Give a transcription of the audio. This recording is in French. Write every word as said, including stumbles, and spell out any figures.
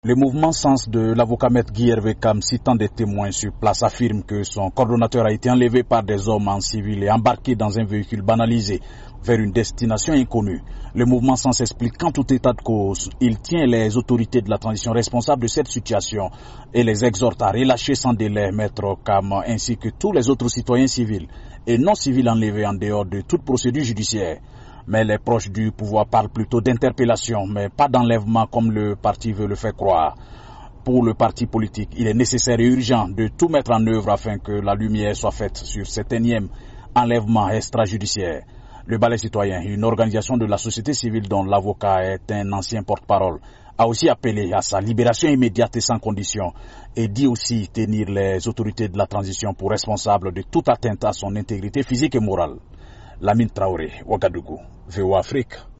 Le mouvement Sens de l'avocat maître Guy Hervé Kam, citant des témoins sur place, affirme que son coordonnateur a été enlevé par des hommes en civil et embarqué dans un véhicule banalisé vers une destination inconnue. Le mouvement Sens explique qu'en tout état de cause, il tient les autorités de la transition responsables de cette situation et les exhorte à relâcher sans délai maître Kam ainsi que tous les autres citoyens civils et non civils enlevés en dehors de toute procédure judiciaire. Mais les proches du pouvoir parlent plutôt d'interpellation, mais pas d'enlèvement comme le parti veut le faire croire. Pour le parti politique, il est nécessaire et urgent de tout mettre en œuvre afin que la lumière soit faite sur cet énième enlèvement extrajudiciaire. Le Balai citoyen, une organisation de la société civile dont l'avocat est un ancien porte-parole, a aussi appelé à sa libération immédiate et sans condition et dit aussi tenir les autorités de la transition pour responsables de toute atteinte à son intégrité physique et morale. Lamine Traoré, Ouagadougou, V O Afrique.